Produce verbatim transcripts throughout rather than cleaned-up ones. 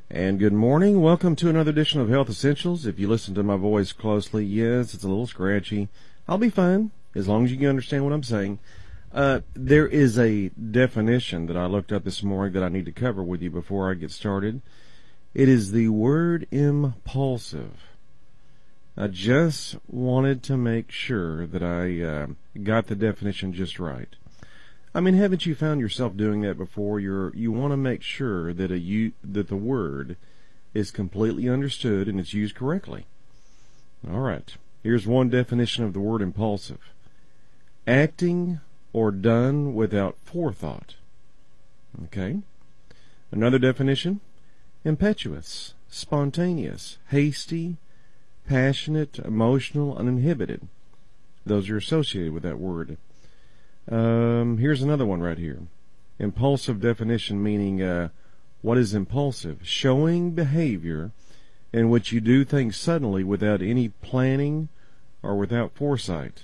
And good morning. Welcome to another edition of Health Essentials. If you listen to my voice closely, yes, it's a little scratchy. I'll be fine as long as you can understand what I'm saying. Uh, there is a definition that I looked up this morning that I need to cover with you before I get started. It is the word impulsive. I just wanted to make sure that I uh, got the definition just right. I mean, haven't you found yourself doing that before? You're, you want to make sure that a you, that the word is completely understood and it's used correctly. All right. Here's one definition of the word impulsive. Acting or done without forethought. Okay. Another definition. Impetuous, spontaneous, hasty, passionate, emotional, uninhibited. Those are associated with that word. Um, here's another one right here. Impulsive definition meaning, uh, what is impulsive? Showing behavior in which you do things suddenly without any planning or without foresight.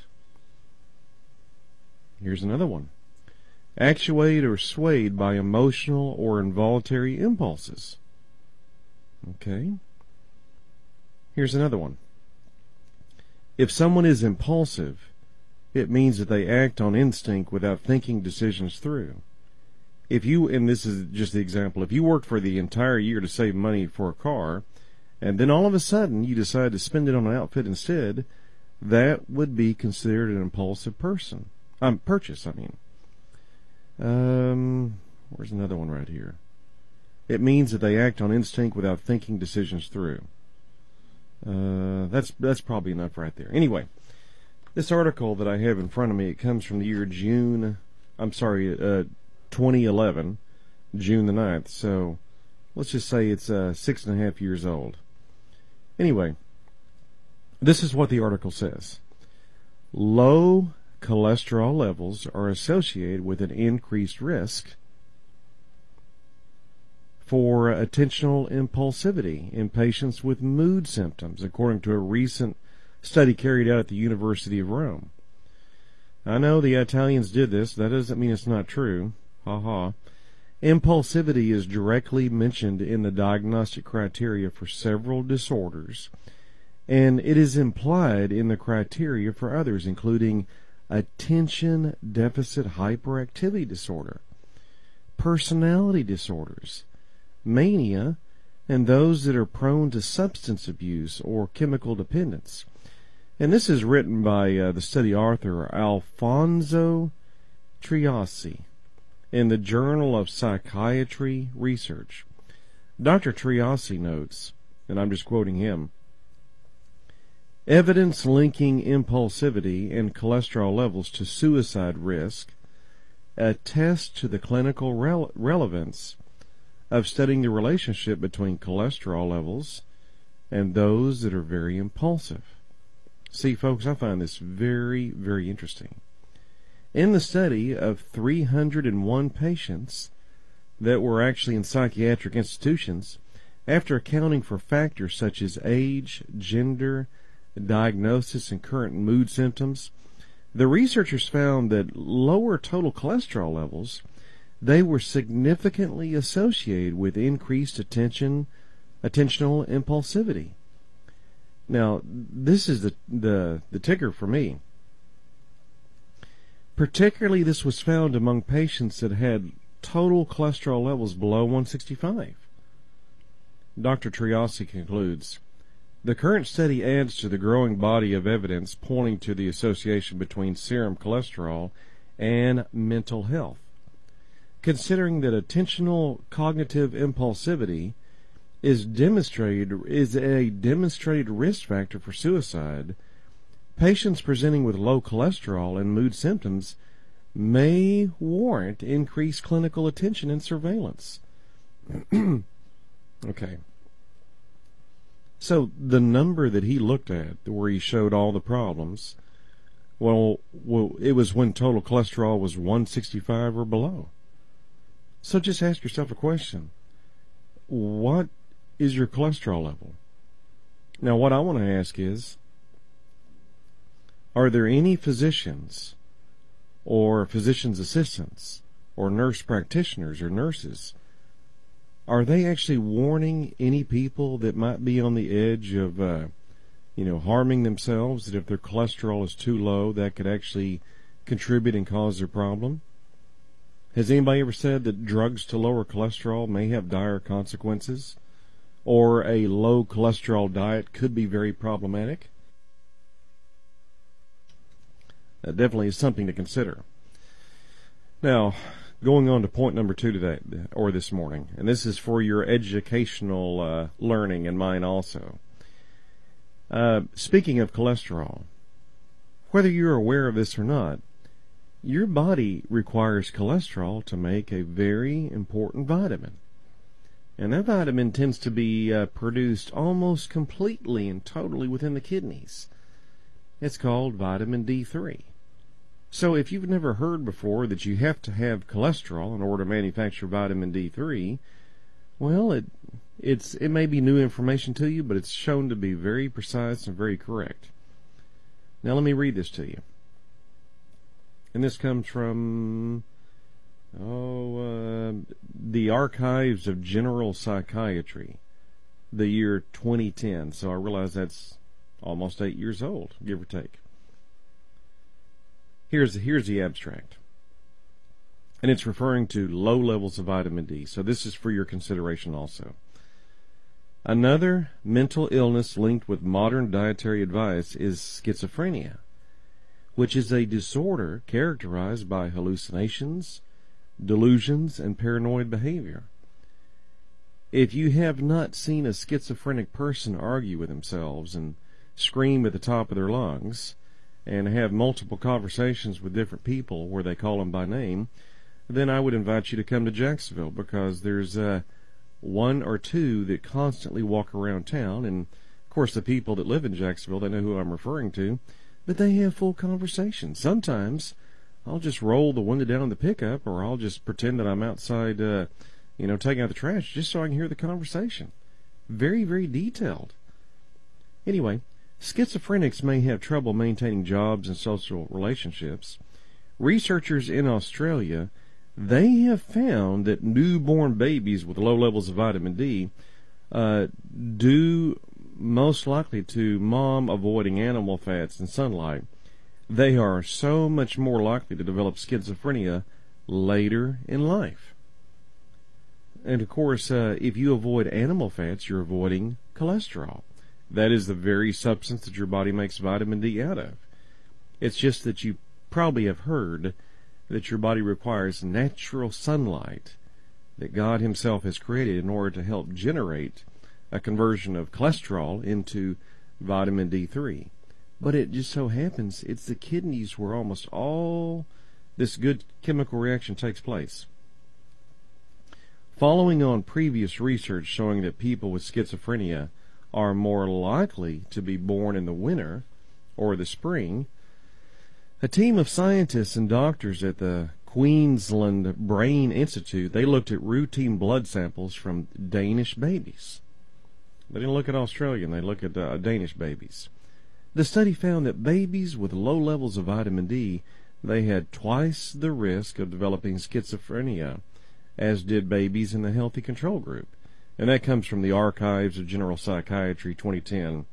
Here's another one. Actuated or swayed by emotional or involuntary impulses. Okay. Here's another one. If someone is impulsive, it means that they act on instinct without thinking decisions through. If you, and this is just the example, if you worked for the entire year to save money for a car, and then all of a sudden you decide to spend it on an outfit instead, that would be considered an impulsive person. Um, purchase, I mean. Um, where's another one right here? It means that they act on instinct without thinking decisions through. Uh, that's that's probably enough right there. Anyway, this article that I have in front of me, it comes from the year June, I'm sorry, uh, twenty eleven, June the ninth. So let's just say it's uh, six and a half years old. Anyway, this is what the article says. Low cholesterol levels are associated with an increased risk for attentional impulsivity in patients with mood symptoms, according to a recent study carried out at the University of Rome. I know the Italians did this. That doesn't mean it's not true. Ha ha. Impulsivity is directly mentioned in the diagnostic criteria for several disorders, and it is implied in the criteria for others, including attention deficit hyperactivity disorder, personality disorders, mania, and those that are prone to substance abuse or chemical dependence. And this is written by uh, the study author Alfonso Triasi in the Journal of Psychiatry Research. Doctor Triasi notes, and I'm just quoting him, evidence linking impulsivity and cholesterol levels to suicide risk attests to the clinical rele- relevance of studying the relationship between cholesterol levels and those that are very impulsive. See, folks, I find this very, very interesting. In the study of three hundred one patients that were actually in psychiatric institutions, after accounting for factors such as age, gender, diagnosis, and current mood symptoms, the researchers found that lower total cholesterol levels, they were significantly associated with increased attention, attentional impulsivity. Now, this is the, the, the ticker for me. Particularly, this was found among patients that had total cholesterol levels below one sixty-five. Doctor Triasi concludes, the current study adds to the growing body of evidence pointing to the association between serum cholesterol and mental health. Considering that attentional cognitive impulsivity is demonstrated is a demonstrated risk factor for suicide, patients presenting with low cholesterol and mood symptoms may warrant increased clinical attention and surveillance. Okay. So the number that he looked at, where he showed all the problems, well, well, it was when total cholesterol was one sixty-five or below. So just ask yourself a question. What is your cholesterol level? Now, what I want to ask is, are there any physicians or physician's assistants or nurse practitioners or nurses are they actually warning any people that might be on the edge of, uh, you know, harming themselves, that if their cholesterol is too low, that could actually contribute and cause their problem? Has anybody ever said that drugs to lower cholesterol may have dire consequences? Or a low cholesterol diet could be very problematic? That definitely is something to consider. Now, going on to point number two today, or this morning, and this is for your educational uh, learning and mine also. Uh, speaking of cholesterol, whether you're aware of this or not, your body requires cholesterol to make a very important vitamin. And that vitamin tends to be uh, produced almost completely and totally within the kidneys. It's called vitamin D three. So if you've never heard before that you have to have cholesterol in order to manufacture vitamin D three, well, it it's it may be new information to you, but it's shown to be very precise and very correct. Now let me read this to you. And this comes from, oh, uh, the Archives of General Psychiatry, the year twenty ten. So I realize that's almost eight years old, give or take. Here's, here's the abstract. And it's referring to low levels of vitamin D. So this is for your consideration also. Another mental illness linked with modern dietary advice is schizophrenia, which is a disorder characterized by hallucinations, delusions, and paranoid behavior. If you have not seen a schizophrenic person argue with themselves and scream at the top of their lungs and have multiple conversations with different people where they call them by name, then I would invite you to come to Jacksonville, because there's uh, one or two that constantly walk around town, and of course the people that live in Jacksonville, they know who I'm referring to, but they have full conversations. Sometimes I'll just roll the window down in the pickup, or I'll just pretend that I'm outside, uh, you know, taking out the trash, just so I can hear the conversation. Very, very detailed. Anyway, schizophrenics may have trouble maintaining jobs and social relationships. Researchers in Australia, they have found that newborn babies with low levels of vitamin D uh, due most likely to mom avoiding animal fats and sunlight, they are so much more likely to develop schizophrenia later in life. And of course, uh, if you avoid animal fats, you're avoiding cholesterol. That is the very substance that your body makes vitamin D out of. It's just that you probably have heard that your body requires natural sunlight that God Himself has created in order to help generate a conversion of cholesterol into vitamin D three. But it just so happens it's the kidneys where almost all this good chemical reaction takes place. Following on previous research showing that people with schizophrenia are more likely to be born in the winter or the spring, a team of scientists and doctors at the Queensland Brain Institute, they looked at routine blood samples from Danish babies. They didn't look at Australian, they looked at uh, Danish babies. The study found that babies with low levels of vitamin D, they had twice the risk of developing schizophrenia as did babies in the healthy control group. And that comes from the Archives of General Psychiatry, twenty ten,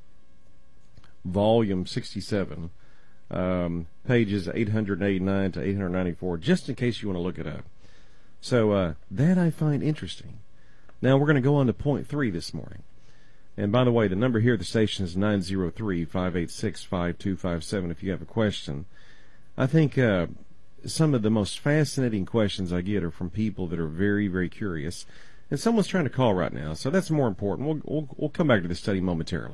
volume sixty-seven, um, pages eight eighty-nine to eight ninety-four, just in case you want to look it up. So uh, that I find interesting. Now we're going to go on to point three this morning. And by the way, the number here at the station is nine zero three, five eight six, five two five seven if you have a question. I think uh, some of the most fascinating questions I get are from people that are very, very curious. And someone's trying to call right now, so that's more important. We'll, we'll, we'll come back to this study momentarily.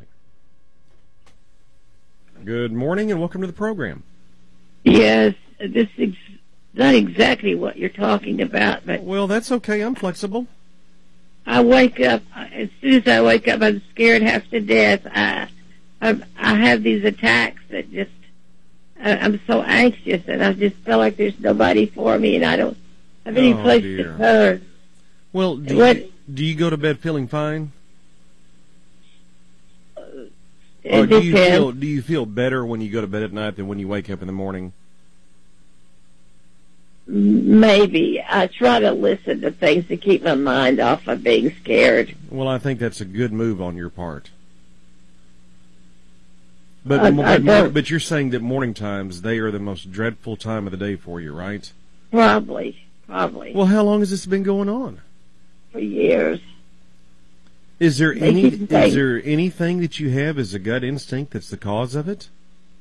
Good morning and welcome to the program. Yes, this is not exactly what you're talking about, but... Well, that's okay. I'm flexible. I wake up, as soon as I wake up, I'm scared half to death. I, I, I have these attacks that just, I, I'm so anxious, and I just feel like there's nobody for me, and I don't have any oh, place dear. to turn. Well, do what, you, do you go to bed feeling fine? Uh, or do you feel do you feel better when you go to bed at night than when you wake up in the morning? maybe. I try to listen to things to keep my mind off of being scared. Well, I think that's a good move on your part. But, I, I but, but you're saying that morning times, they are the most dreadful time of the day for you, right? Probably, probably. Well, how long has this been going on? For years. Is there They any keep is there anything that you have as a gut instinct that's the cause of it?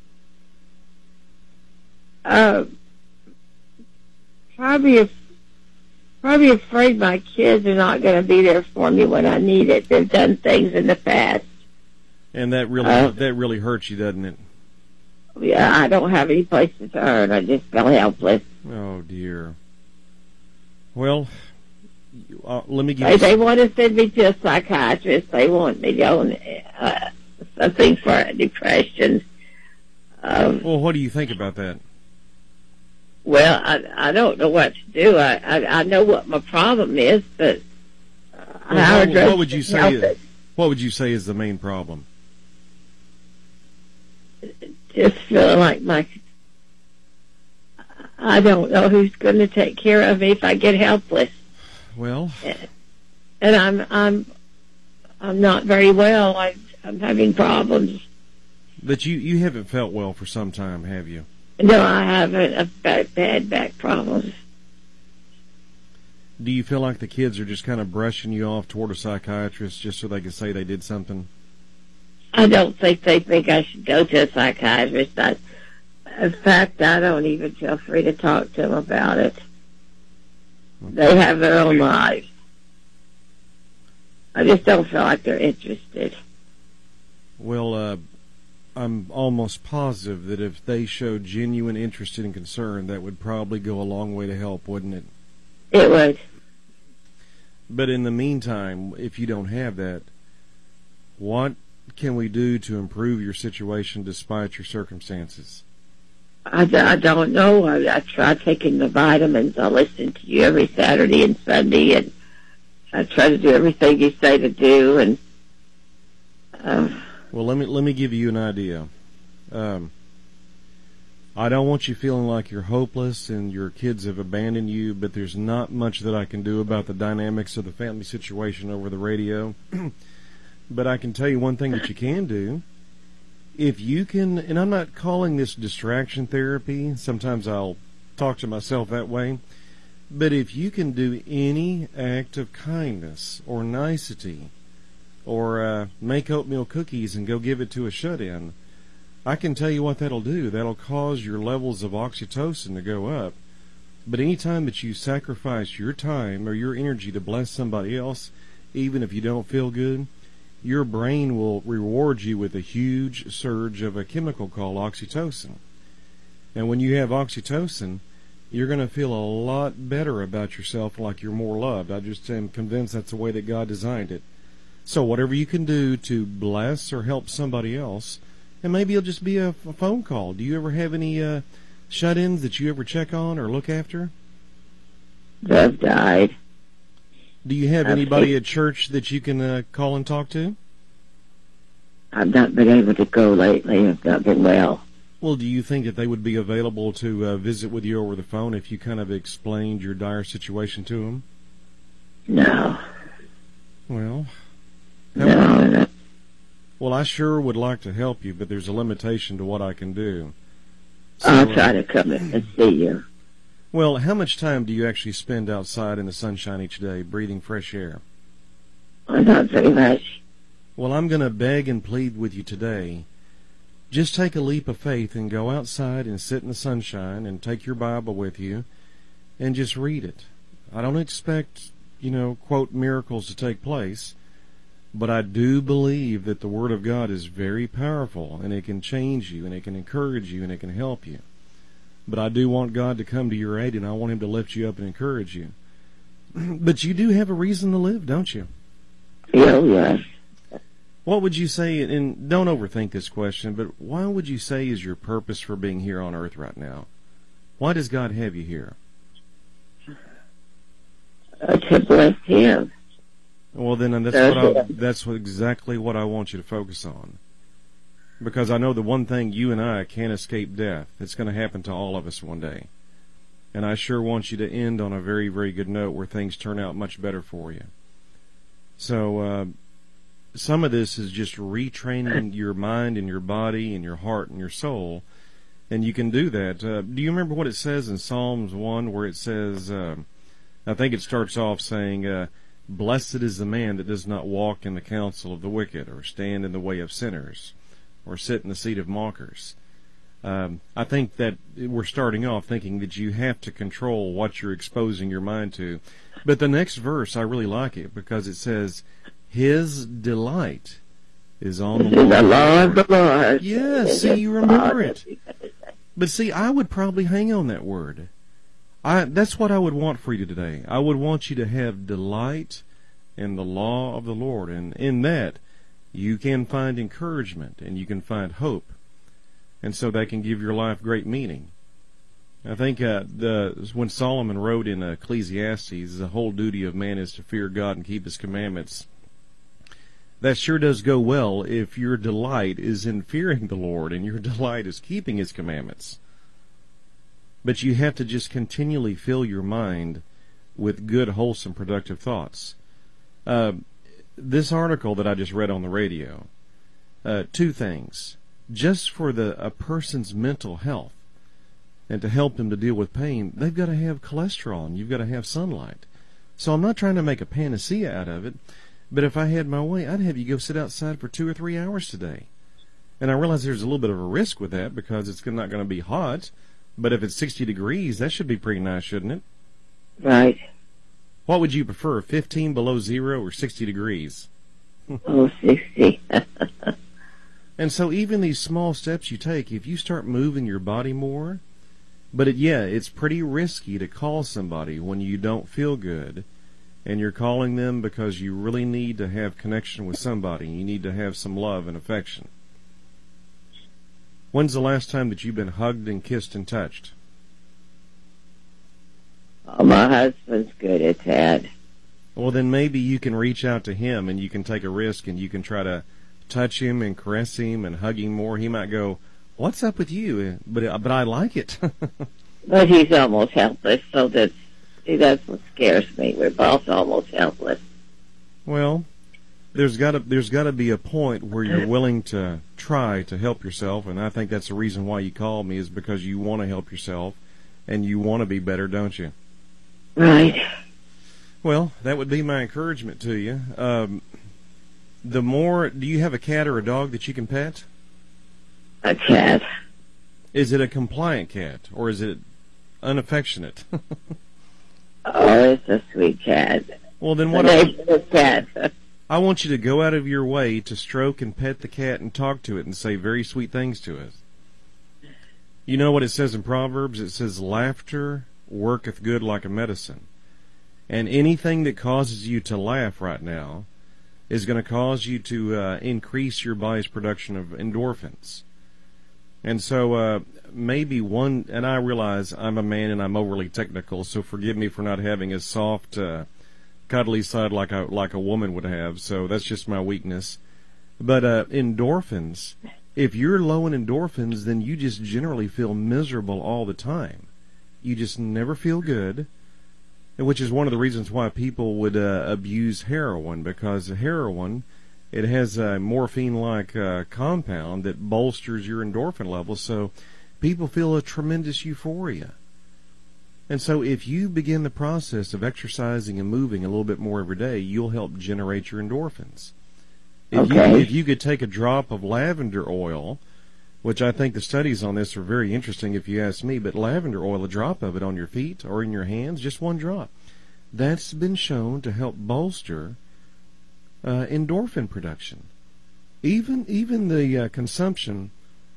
Uh, probably, af- probably afraid my kids are not going to be there for me when I need it. They've done things in the past. And that really Uh, that really hurts you, doesn't it? Yeah, I don't have any place to turn. I just feel helpless. Oh dear. Well, you- uh, let me give They, you. they want to send me to a psychiatrist. They want me on uh, something for depression. Um, Well, what do you think about that? well, I I don't know what to do. I I, I know what my problem is, but uh, Well, how what, address what would you it, say? help Is, it. what would you say is the main problem? Just feeling like my I don't know who's going to take care of me if I get helpless. Well, And I'm I'm I'm not very well. I I'm having problems. but you you haven't felt well for some time, have you? No, I haven't. I've got bad back problems. Do you feel like the kids are just kind of brushing you off toward a psychiatrist just so they can say they did something? I don't think they think I should go to a psychiatrist. I, in fact, I don't even feel free to talk to them about it. They have their own lives. I just don't feel like they're interested. Well, uh, I'm almost positive that if they showed genuine interest and concern, that would probably go a long way to help, wouldn't it? It would. But in the meantime, if you don't have that, what can we do to improve your situation despite your circumstances? I, I don't know. I, I try taking the vitamins. I listen to you every Saturday and Sunday, and I try to do everything you say to do. And uh, Well, let me let me give you an idea. Um, I don't want you feeling like you're hopeless and your kids have abandoned you, but there's not much that I can do about the dynamics of the family situation over the radio. But I can tell you one thing that you can do. If you can, and I'm not calling this distraction therapy, sometimes I'll talk to myself that way, but if you can do any act of kindness or nicety or uh, make oatmeal cookies and go give it to a shut-in, I can tell you what that'll do. That'll cause your levels of oxytocin to go up. But any time that you sacrifice your time or your energy to bless somebody else, even if you don't feel good, your brain will reward you with a huge surge of a chemical called oxytocin. And when you have oxytocin, you're going to feel a lot better about yourself, like you're more loved. I just am convinced that's the way that God designed it. So whatever you can do to bless or help somebody else, and maybe it'll just be a, a phone call. Do you ever have any uh, shut-ins that you ever check on or look after? they've died. Do you have anybody at church that you can uh, call and talk to? I've not been able to go lately. I've not been well. Well, do you think that they would be available to uh, visit with you over the phone if you kind of explained your dire situation to them? No. Well, No. no. well, I sure would like to help you, but there's a limitation to what I can do. So, I'll uh, try to come in and see you. Well, how much time do you actually spend outside in the sunshine each day, breathing fresh air? Not very much. Well, I'm going to beg and plead with you today. Just take a leap of faith and go outside and sit in the sunshine and take your Bible with you and just read it. I don't expect, you know, quote, miracles to take place, but I do believe that the Word of God is very powerful and it can change you and it can encourage you and it can help you. But I do want God to come to your aid, and I want Him to lift you up and encourage you. But you do have a reason to live, don't you? Oh, yes. What would you say, and don't overthink this question, but why would you say is your purpose for being here on earth right now? Why does God have you here? Uh, to bless Him. Well, then that's That's what I, it. that's what, exactly what I want you to focus on. Because I know the one thing, you and I can't escape death. It's going to happen to all of us one day. And I sure want you to end on a very, very good note where things turn out much better for you. So, uh, some of this is just retraining your mind and your body and your heart and your soul. And you can do that. Uh, do you remember what it says in Psalms one where it says, uh, I think it starts off saying, uh, blessed is the man that does not walk in the counsel of the wicked, or stand in the way of sinners, or sit in the seat of mockers. Um, I think that we're starting off thinking that you have to control what you're exposing your mind to. But the next verse, I really like it because it says, his delight is on the Lord. The law of the Lord. Yes, see, you remember it. But see, I would probably hang on that word. I, that's what I would want for you today. I would want you to have delight in the law of the Lord. And in that, you can find encouragement and you can find hope. And so that can give your life great meaning. I think uh, the, when Solomon wrote in Ecclesiastes, the whole duty of man is to fear God and keep his commandments. That sure does go well if your delight is in fearing the Lord and your delight is keeping his commandments. But you have to just continually fill your mind with good, wholesome, productive thoughts. Uh, this article that I just read on the radio, uh, two things. Just for the a person's mental health and to help them to deal with pain, they've got to have cholesterol and you've got to have sunlight. So I'm not trying to make a panacea out of it, but if I had my way, I'd have you go sit outside for two or three hours today. And I realize there's a little bit of a risk with that because it's not going to be hot, but if it's sixty degrees, that should be pretty nice, shouldn't it? Right. What would you prefer, fifteen below zero or sixty degrees? Oh, sixty. And so even these small steps you take, if you start moving your body more, but it, yeah, it's pretty risky to call somebody when you don't feel good, and you're calling them because you really need to have connection with somebody. You need to have some love and affection. When's the last time that you've been hugged and kissed and touched? Oh, my husband's good at that. Well, then maybe you can reach out to him and you can take a risk and you can try to touch him and caress him and hug him more. He might go, what's up with you? But but I like it. But he's almost helpless, so that's, see, that's what scares me. We're both almost helpless. Well, there's got to there's got to be a point where you're willing to try to help yourself, and I think that's the reason why you called me, is because you want to help yourself and you want to be better, don't you? Right. Well, that would be my encouragement to you. Um, the more, do you have a cat or a dog that you can pet? A cat. Is it a compliant cat, or is it unaffectionate? Oh, it's a sweet cat. Well, then what? A cat. I want you to go out of your way to stroke and pet the cat and talk to it and say very sweet things to it. You know what it says in Proverbs? It says, laughter worketh good like a medicine. And anything that causes you to laugh right now is going to cause you to uh, increase your body's production of endorphins. And so uh, maybe one, and I realize I'm a man and I'm overly technical, so forgive me for not having a soft, uh, cuddly side like a, like a woman would have, so that's just my weakness. But uh, endorphins, if you're low in endorphins, then you just generally feel miserable all the time. You just never feel good, which is one of the reasons why people would uh, abuse heroin, because heroin, it has a morphine-like uh, compound that bolsters your endorphin levels, so people feel a tremendous euphoria. And so if you begin the process of exercising and moving a little bit more every day, you'll help generate your endorphins. If Okay. you, if you could take a drop of lavender oil, which I think the studies on this are very interesting if you ask me, but lavender oil, a drop of it on your feet or in your hands, just one drop, that's been shown to help bolster uh, endorphin production. Even even the uh, consumption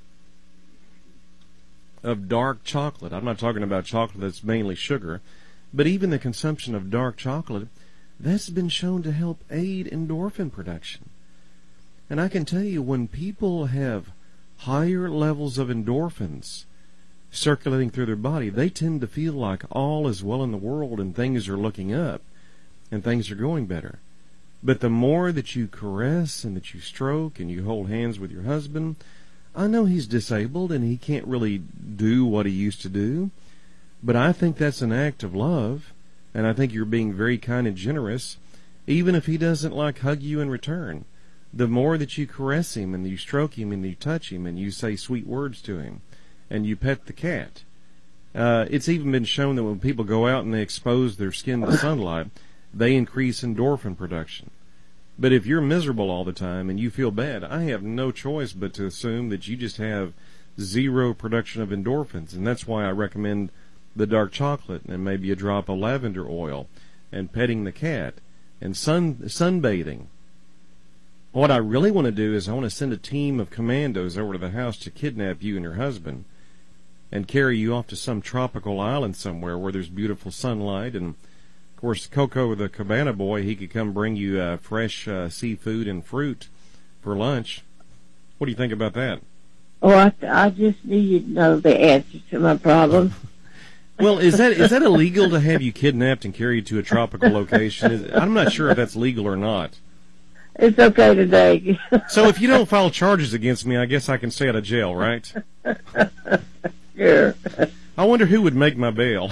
of dark chocolate, I'm not talking about chocolate that's mainly sugar, but even the consumption of dark chocolate, that's been shown to help aid endorphin production. And I can tell you, when people have higher levels of endorphins circulating through their body, they tend to feel like all is well in the world and things are looking up and things are going better. But the more that you caress and that you stroke and you hold hands with your husband, I know he's disabled and he can't really do what he used to do, But I think that's an act of love, and I think you're being very kind and generous, even if he doesn't like hug you in return. The more that you caress him and you stroke him and you touch him and you say sweet words to him and you pet the cat. Uh, it's even been shown that when people go out and they expose their skin to sunlight, they increase endorphin production. But if you're miserable all the time and you feel bad, I have no choice but to assume that you just have zero production of endorphins, and that's why I recommend the dark chocolate and maybe a drop of lavender oil and petting the cat and sun sunbathing. What I really want to do is I want to send a team of commandos over to the house to kidnap you and your husband and carry you off to some tropical island somewhere where there's beautiful sunlight. And, of course, Coco, the cabana boy, he could come bring you uh, fresh uh, seafood and fruit for lunch. What do you think about that? Oh, I, I just need you to know the answer to my problem. Well, is that is that illegal to have you kidnapped and carried to a tropical location? Is, I'm not sure if that's legal or not. It's okay today. So if you don't file charges against me, I guess I can stay out of jail, right? Sure. I wonder who would make my bail.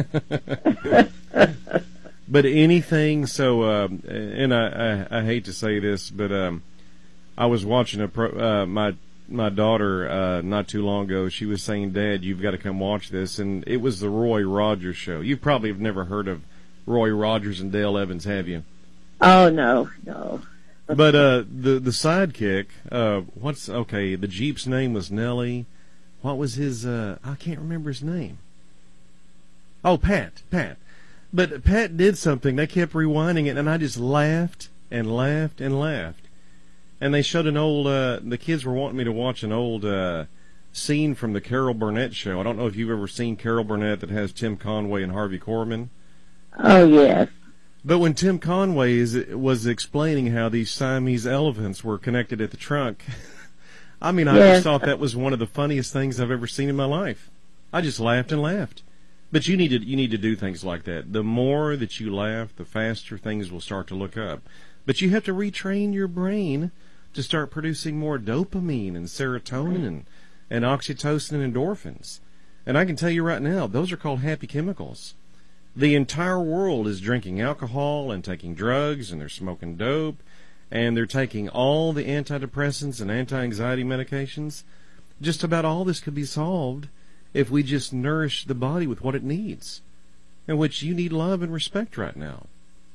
But anything, so, uh, and I, I, I hate to say this, but um, I was watching a pro, uh, my my daughter uh, not too long ago. She was saying, "Dad, you've got to come watch this," and it was the Roy Rogers show. You probably have never heard of Roy Rogers and Dale Evans, have you? Oh no, no. But uh, the the sidekick, uh, what's okay? The Jeep's name was Nellie. What was his? Uh, I can't remember his name. Oh, Pat, Pat. But Pat did something. They kept rewinding it, and I just laughed and laughed and laughed. And they showed an old. Uh, the kids were wanting me to watch an old uh, scene from the Carol Burnett show. I don't know if you've ever seen Carol Burnett that has Tim Conway and Harvey Korman. Oh yes. But when Tim Conway is, was explaining how these Siamese elephants were connected at the trunk, I mean, I yes. just thought that was one of the funniest things I've ever seen in my life. I just laughed and laughed. But you need to you need to do things like that. The more that you laugh, the faster things will start to look up. But you have to retrain your brain to start producing more dopamine and serotonin and, and oxytocin and endorphins. And I can tell you right now, those are called happy chemicals. The entire world is drinking alcohol and taking drugs, and they're smoking dope, and they're taking all the antidepressants and anti-anxiety medications. Just about all this could be solved if we just nourish the body with what it needs, in which you need love and respect right now.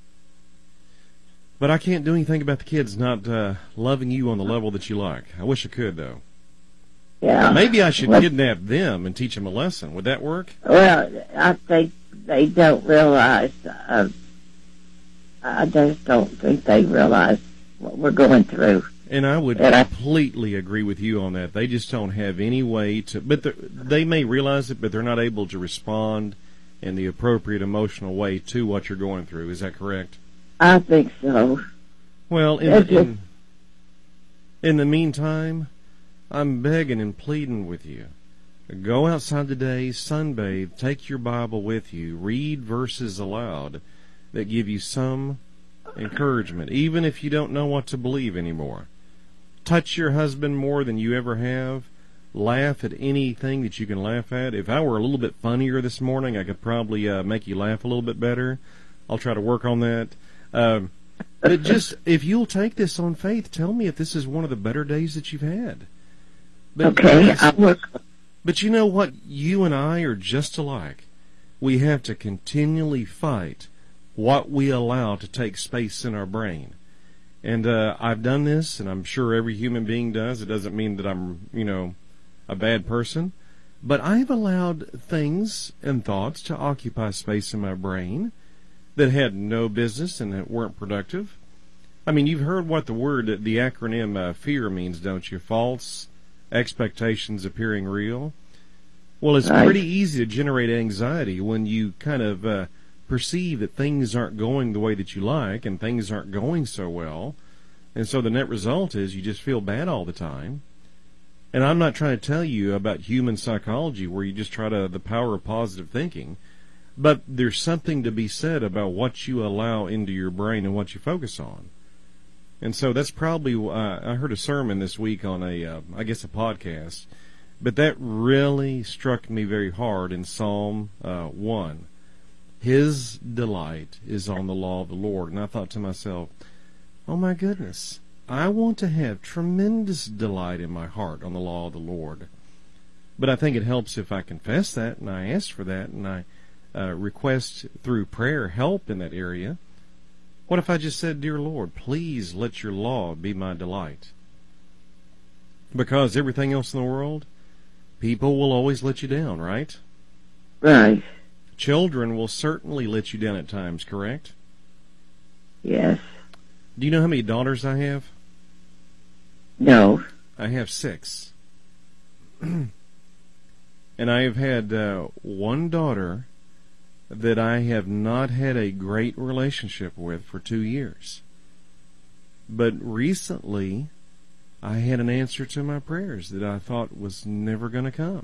But I can't do anything about the kids not uh, loving you on the level that you like. I wish I could, though. Yeah. Maybe I should well, kidnap them and teach them a lesson. Would that work? Well, I think they don't realize. Uh, I just don't think they realize what we're going through. And I would and completely I, agree with you on that. They just don't have any way to. But they may realize it, but they're not able to respond in the appropriate emotional way to what you're going through. Is that correct? I think so. Well, in, the, in, in the meantime, I'm begging and pleading with you. Go outside today, sunbathe, take your Bible with you, read verses aloud that give you some encouragement, even if you don't know what to believe anymore. Touch your husband more than you ever have. Laugh at anything that you can laugh at. If I were a little bit funnier this morning, I could probably uh, make you laugh a little bit better. I'll try to work on that. Um, but just, if you'll take this on faith, tell me if this is one of the better days that you've had. But, okay, I'll work. But you know what? You and I are just alike. We have to continually fight what we allow to take space in our brain. And uh, I've done this, and I'm sure every human being does. It doesn't mean that I'm, you know, a bad person. But I've allowed things and thoughts to occupy space in my brain that had no business and that weren't productive. I mean, you've heard what the word, the acronym uh, FEAR means, don't you? False expectations appearing real. Well, it's right. pretty easy to generate anxiety when you kind of uh, perceive that things aren't going the way that you like and things aren't going so well. And so the net result is you just feel bad all the time. And I'm not trying to tell you about human psychology where you just try to, the power of positive thinking, but there's something to be said about what you allow into your brain and what you focus on. And so that's probably, uh, I heard a sermon this week on a, uh, I guess a podcast, But that really struck me very hard in Psalm uh, one. His delight is on the law of the Lord. And I thought to myself, oh my goodness, I want to have tremendous delight in my heart on the law of the Lord. But I think it helps if I confess that, and I ask for that, and I uh, request through prayer help in that area. What if I just said, dear Lord, please let your law be my delight? Because everything else in the world, people will always let you down, right? Right. Children will certainly let you down at times, correct? Yes. Do you know how many daughters I have? No. I have six. And I have had uh, one daughter that I have not had a great relationship with for two years. But recently, I had an answer to my prayers that I thought was never going to come.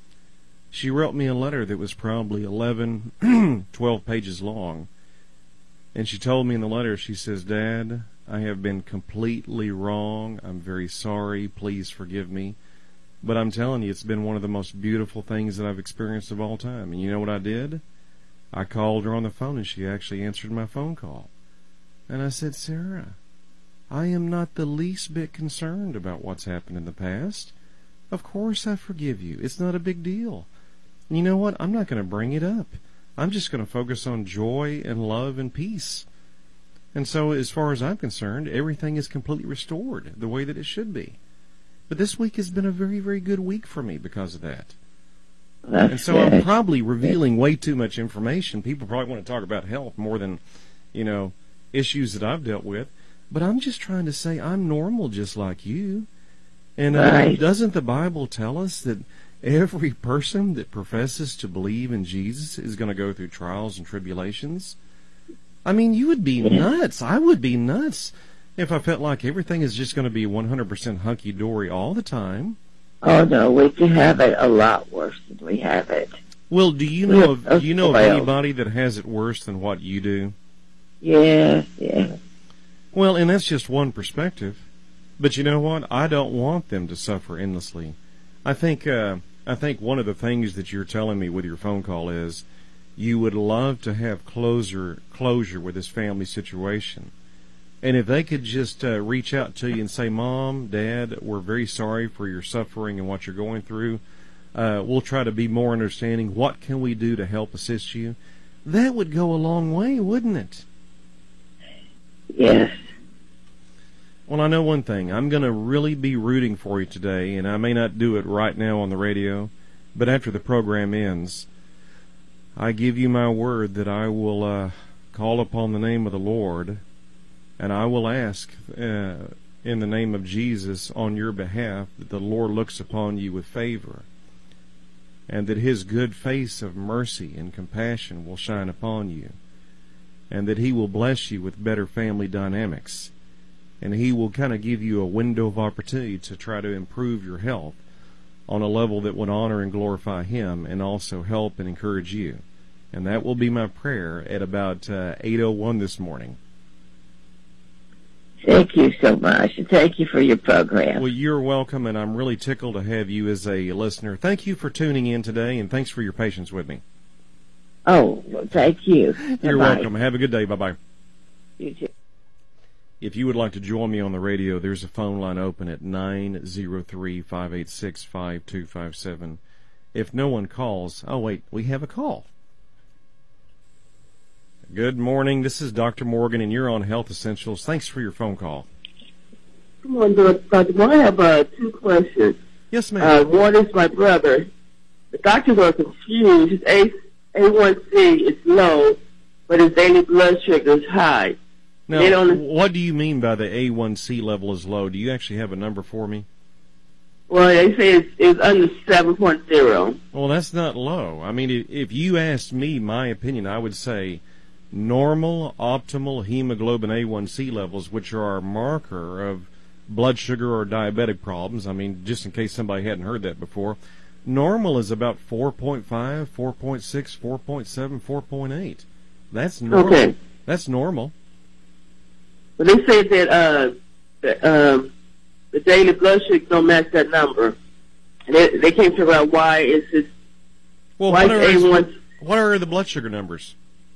She wrote me a letter that was probably eleven, twelve pages long. And she told me in the letter, she says, Dad, I have been completely wrong. I'm very sorry. Please forgive me. But I'm telling you, it's been one of the most beautiful things that I've experienced of all time. And you know what I did? I called her on the phone, and she actually answered my phone call. And I said, Sarah, I am not the least bit concerned about what's happened in the past. Of course I forgive you. It's not a big deal. And you know what? I'm not going to bring it up. I'm just going to focus on joy and love and peace. And so as far as I'm concerned, everything is completely restored the way that it should be. But this week has been a very, very good week for me because of that. That's and so good. I'm probably revealing way too much information. People probably want to talk about health more than, you know, issues that I've dealt with. But I'm just trying to say I'm normal just like you. And uh, Right. doesn't the Bible tell us that every person that professes to believe in Jesus is going to go through trials and tribulations? I mean, you would be nuts. I would be nuts if I felt like everything is just going to be one hundred percent hunky-dory all the time. Oh, no, we can have it a lot worse than we have it. Well, do you know of, do you know of anybody that has it worse than what you do? Yes, yes. Well, and that's just one perspective. But you know what? I don't want them to suffer endlessly. I think uh, I think one of the things that you're telling me with your phone call is you would love to have closure closure with this family situation. And if they could just uh, reach out to you and say, Mom, Dad, we're very sorry for your suffering and what you're going through. Uh, we'll try to be more understanding. What can we do to help assist you? That would go a long way, wouldn't it? Yes. Well, I know one thing. I'm going to really be rooting for you today, and I may not do it right now on the radio, but after the program ends, I give you my word that I will uh, call upon the name of the Lord, and I will ask uh, in the name of Jesus on your behalf that the Lord looks upon you with favor, and that His good face of mercy and compassion will shine upon you, and that He will bless you with better family dynamics, and He will kind of give you a window of opportunity to try to improve your health on a level that would honor and glorify Him and also help and encourage you. And that will be my prayer at about uh, eight oh one this morning. Thank you so much, and thank you for your program. Well, you're welcome, and I'm really tickled to have you as a listener. Thank you for tuning in today, and thanks for your patience with me. Oh, well, thank you. You're Bye-bye. welcome. Have a good day. Bye-bye. You too. If you would like to join me on the radio, there's a phone line open at nine zero three, five eight six, five two five seven. If no one calls, oh, wait, we have a call. Good morning. This is Doctor Morgan, and you're on Health Essentials. Thanks for your phone call. Good morning, Doctor Moore. I have uh, two questions. Yes, ma'am. Uh, one is my brother. The doctors are confused. His A- A1C is low, but his daily blood sugar is high. Now, they don't- what do you mean by the A one C level is low? Do you actually have a number for me? Well, they say it's, it's under seven point oh. Well, that's not low. I mean, if you asked me my opinion, I would say normal, optimal hemoglobin A one C levels, which are our marker of blood sugar or diabetic problems. I mean, just in case somebody hadn't heard that before, normal is about four point five, four point six, four point seven, four point eight. That's normal. Okay. That's normal. But they say that uh, the, um, the daily blood sugar don't match that number. And they, they can't figure out why it's this, Well, why what are, it's his, A one. what are the blood sugar numbers?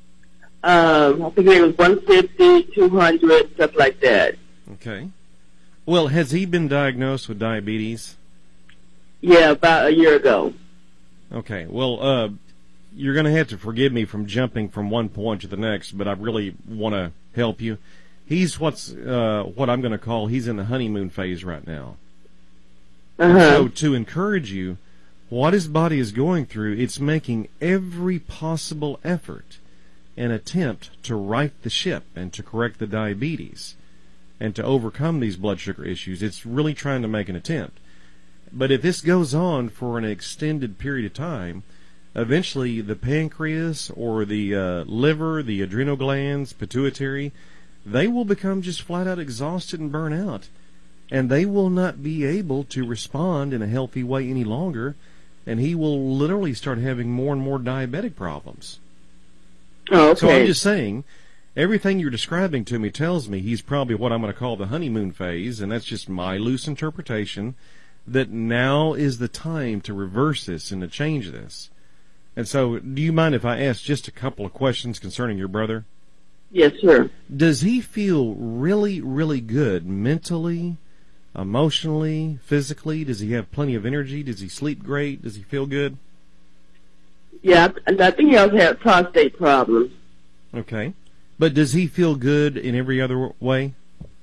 Um, I think it was one fifty, two hundred, stuff like that. Okay. Well, has he been diagnosed with diabetes? Yeah, about a year ago. Okay. Well, uh, you're going to have to forgive me from jumping from one point to the next, but I really want to help you. He's what's uh, what I'm going to call, he's in the honeymoon phase right now. Uh-huh. So to encourage you, what his body is going through, it's making every possible effort and attempt to right the ship and to correct the diabetes and to overcome these blood sugar issues. It's really trying to make an attempt. But if this goes on for an extended period of time, eventually the pancreas or the uh, liver, the adrenal glands, pituitary, they will become just flat out exhausted and burn out. And they will not be able to respond in a healthy way any longer. And he will literally start having more and more diabetic problems. Oh, okay. So I'm just saying, everything you're describing to me tells me he's probably what I'm going to call the honeymoon phase, and that's just my loose interpretation, that now is the time to reverse this and to change this. And so, do you mind if I ask just a couple of questions concerning your brother? Yes, sir. Does he feel really, really good mentally, emotionally, physically? Does he have plenty of energy? Does he sleep great? Does he feel good? Yeah, and I think he also had prostate problems. Okay. But does he feel good in every other way?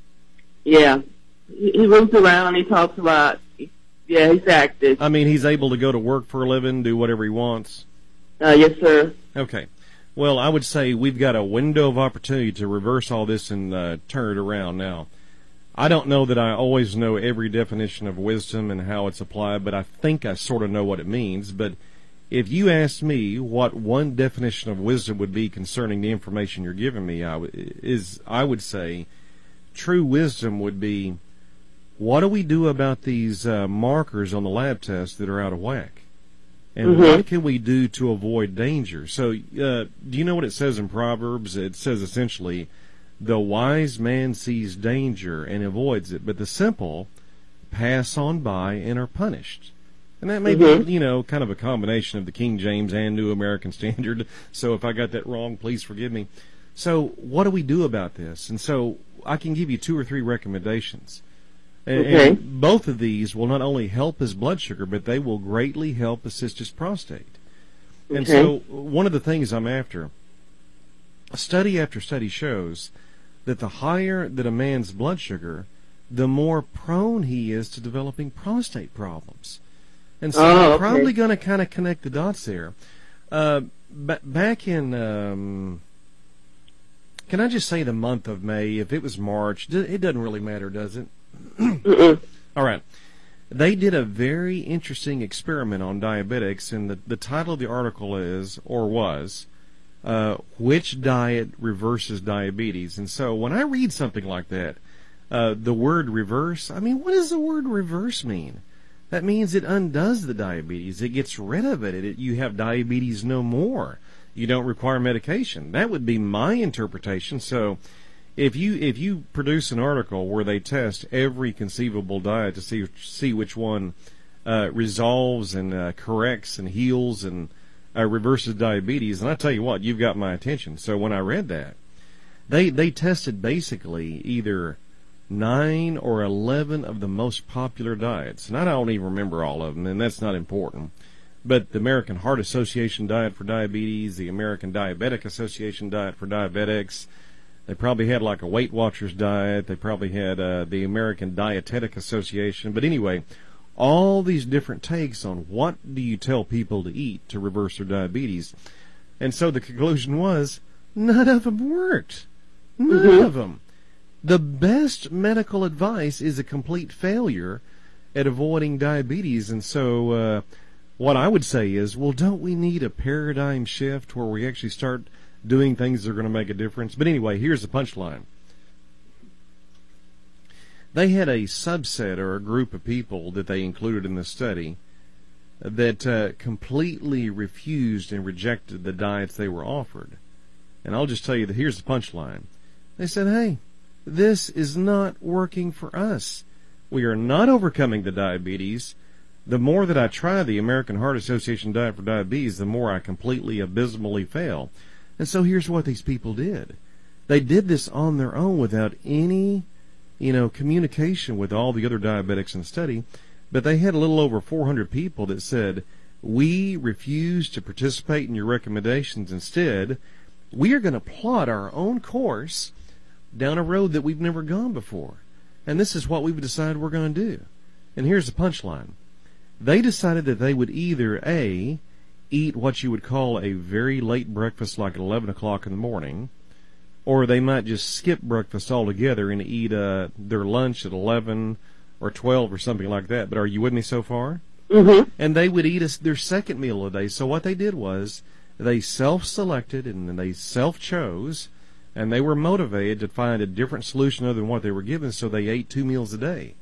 Yeah. He, he moves around, he talks a lot. Yeah, he's active. I mean, he's able to go to work for a living, do whatever he wants? Uh, yes, sir. Okay. Well, I would say we've got a window of opportunity to reverse all this and uh, turn it around now. I don't know that I always know every definition of wisdom and how it's applied, but I think I sort of know what it means. But if you asked me what one definition of wisdom would be concerning the information you're giving me, I w- is I would say true wisdom would be, what do we do about these uh, markers on the lab test that are out of whack? And mm-hmm. what can we do to avoid danger? So, uh, do you know what it says in Proverbs? It says essentially, the wise man sees danger and avoids it, but the simple pass on by and are punished. And that may mm-hmm. be, you know, kind of a combination of the King James and New American Standard. So if I got that wrong, please forgive me. So what do we do about this? And so I can give you two or three recommendations. And, okay. and both of these will not only help his blood sugar, but they will greatly help assist his prostate. Okay. And so one of the things I'm after, study after study shows that the higher that a man's blood sugar, the more prone he is to developing prostate problems. And so oh, I'm okay. probably going to kind of connect the dots there. Uh, b- back in, um, can I just say the month of May? If it was March, it doesn't really matter, does it? All right. They did a very interesting experiment on diabetics, and the, the title of the article is, or was, uh, Which Diet Reverses Diabetes? And so when I read something like that, uh, the word reverse, I mean, what does the word reverse mean? That means it undoes the diabetes. It gets rid of it. it. You have diabetes no more. You don't require medication. That would be my interpretation. So if you if you produce an article where they test every conceivable diet to see see which one uh, resolves and uh, corrects and heals and uh, reverses diabetes, and I tell you what, you've got my attention. So when I read that, they they tested basically either nine or eleven of the most popular diets. And I don't even remember all of them, and that's not important. But the American Heart Association diet for diabetes, the American Diabetic Association diet for diabetics, they probably had like a Weight Watchers diet, they probably had uh, the American Dietetic Association. But anyway, all these different takes on what do you tell people to eat to reverse their diabetes. And so the conclusion was, none of them worked. None mm-hmm. of them. The best medical advice is a complete failure at avoiding diabetes. And so uh, what I would say is, well, don't we need a paradigm shift where we actually start doing things that are going to make a difference? But anyway, here's the punchline. They had a subset or a group of people that they included in the study that uh, completely refused and rejected the diets they were offered. And I'll just tell you that here's the punchline. They said, hey, this is not working for us. We are not overcoming the diabetes. The more that I try the American Heart Association diet for diabetes, the more I completely abysmally fail. And so here's what these people did. They did this on their own without any, you know, communication with all the other diabetics in the study. But they had a little over four hundred people that said, we refuse to participate in your recommendations. Instead, we are going to plot our own course down a road that we've never gone before. And this is what we've decided we're going to do. And here's the punchline. They decided that they would either, A, eat what you would call a very late breakfast like at eleven o'clock in the morning, or they might just skip breakfast altogether and eat uh, their lunch at eleven or twelve or something like that. But are you with me so far? Mm-hmm. And they would eat a, their second meal of the day. So what they did was they self-selected and they self-chose, and they were motivated to find a different solution other than what they were given, so they ate two meals a day.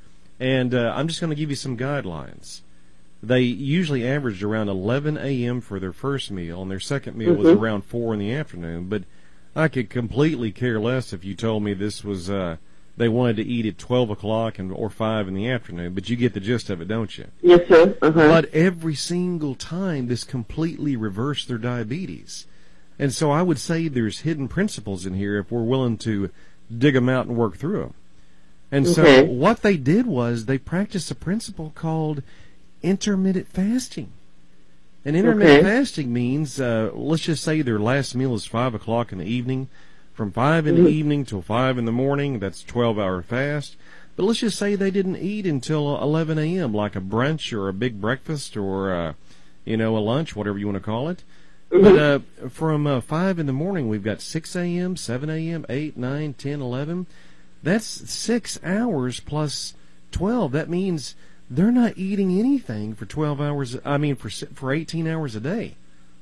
And uh, I'm just going to give you some guidelines. They usually averaged around eleven a.m. for their first meal, and their second meal mm-hmm. was around four in the afternoon. But I could completely care less if you told me this was uh, they wanted to eat at twelve o'clock and or five in the afternoon. But you get the gist of it, don't you? Yes, sir. Uh-huh. But every single time, this completely reversed their diabetes. And so I would say there's hidden principles in here if we're willing to dig them out and work through them. And so okay. what they did was they practiced a principle called intermittent fasting. And intermittent okay. fasting means, uh, let's just say their last meal is five o'clock in the evening. From five in mm-hmm. the evening till five in the morning, that's a twelve-hour fast. But let's just say they didn't eat until eleven a.m., like a brunch or a big breakfast or, uh, you know, a lunch, whatever you want to call it. Mm-hmm. But uh, from uh, five in the morning, we've got six a.m., seven a.m., eight, nine, ten, eleven. That's six hours plus twelve. That means they're not eating anything for twelve hours. I mean, for for eighteen hours a day.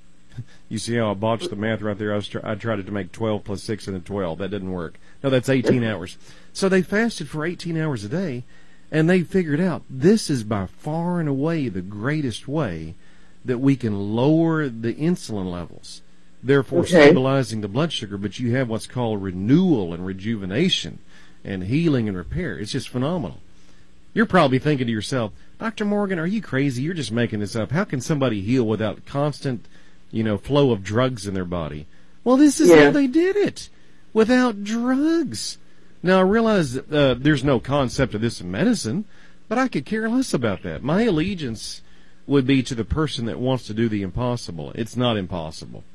You see how I botched the math right there? I was try, I tried to make twelve plus six and then twelve. That didn't work. No, that's eighteen hours. So they fasted for eighteen hours a day, and they figured out this is by far and away the greatest way that we can lower the insulin levels, therefore okay. stabilizing the blood sugar. But you have what's called renewal and rejuvenation and healing and repair. It's just phenomenal. You're probably thinking to yourself, Doctor Morgan, are you crazy? You're just making this up. How can somebody heal without constant, you know, flow of drugs in their body? Well, this is yeah. how they did it, without drugs. Now, I realize that, uh, there's no concept of this in medicine, but I could care less about that. My allegiance would be to the person that wants to do the impossible. It's not impossible.